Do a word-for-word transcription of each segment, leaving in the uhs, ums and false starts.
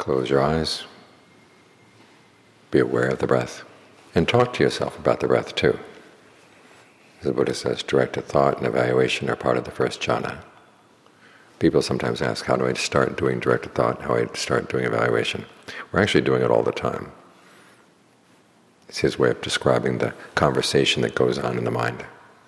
Close your eyes. Be aware of the breath. And talk to yourself about the breath too. As the Buddha says, directed thought and evaluation are part of the first jhana. People sometimes ask, how do I start doing directed thought? How do I start doing evaluation? We're actually doing it all the time. It's his way of describing the conversation that goes on in the mind.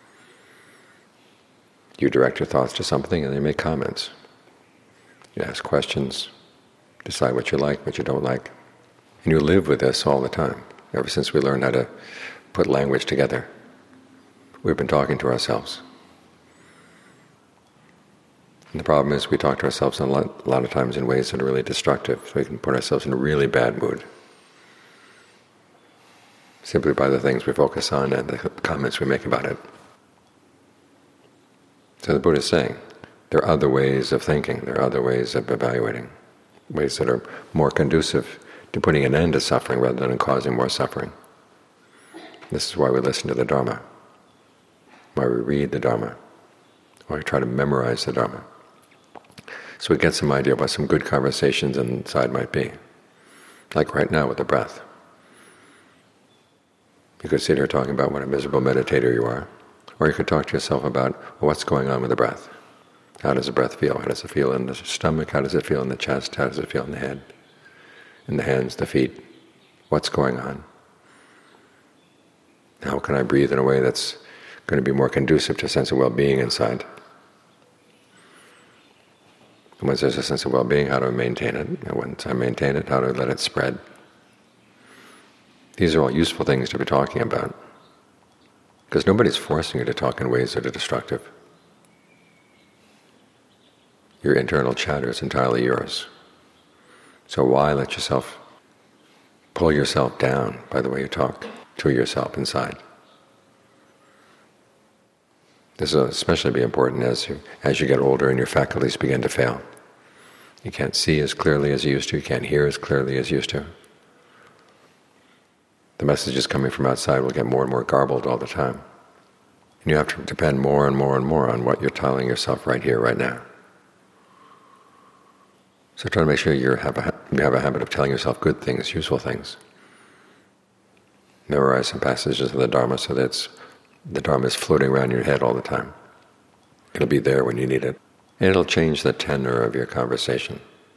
You direct your thoughts to something and you make comments. You ask questions, decide what you like, what you don't like. And you live with this all the time, ever since we learned how to put language together. We've been talking to ourselves. And the problem is we talk to ourselves a lot, a lot of times in ways that are really destructive. So we can put ourselves in a really bad mood simply by the things we focus on and the comments we make about it. So the Buddha is saying there are other ways of thinking, there are other ways of evaluating, ways that are more conducive to putting an end to suffering rather than causing more suffering. This is why we listen to the Dharma, why we read the Dharma, why we try to memorize the Dharma. So we get some idea of what some good conversations inside might be. Like right now with the breath. You could sit here talking about what a miserable meditator you are, or you could talk to yourself about, well, what's going on with the breath. How does the breath feel? How does it feel in the stomach? How does it feel in the chest? How does it feel in the head? In the hands, the feet? What's going on? How can I breathe in a way that's going to be more conducive to a sense of well-being inside? And once there's a sense of well-being, how do I maintain it? And once I maintain it, how do I let it spread? These are all useful things to be talking about, because nobody's forcing you to talk in ways that are destructive. Your internal chatter is entirely yours. So why let yourself pull yourself down by the way you talk to yourself inside? This will especially be important as you, as you get older and your faculties begin to fail. You can't see as clearly as you used to, you can't hear as clearly as you used to. The messages coming from outside will get more and more garbled all the time. And you have to depend more and more and more on what you're telling yourself right here, right now. So try to make sure you have a, you have a habit of telling yourself good things, useful things. Memorize some passages of the Dharma so that it's, the Dharma is floating around your head all the time. It'll be there when you need it. And it'll change the tenor of your conversation.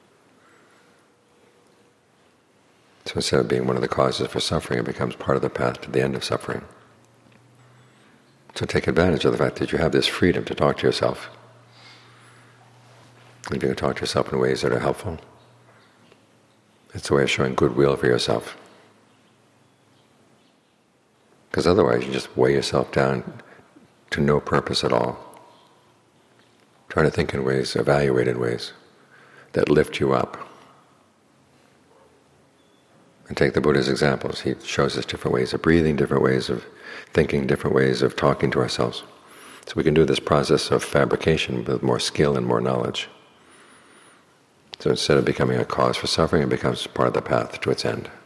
So instead of being one of the causes for suffering, it becomes part of the path to the end of suffering. So take advantage of the fact that you have this freedom to talk to yourself. If you can talk to yourself in ways that are helpful, it's a way of showing goodwill for yourself. Because otherwise you just weigh yourself down to no purpose at all. Trying to think in ways, evaluate in ways that lift you up. And take the Buddha's examples. He shows us different ways of breathing, different ways of thinking, different ways of talking to ourselves. So we can do this process of fabrication with more skill and more knowledge. So instead of becoming a cause for suffering, it becomes part of the path to its end.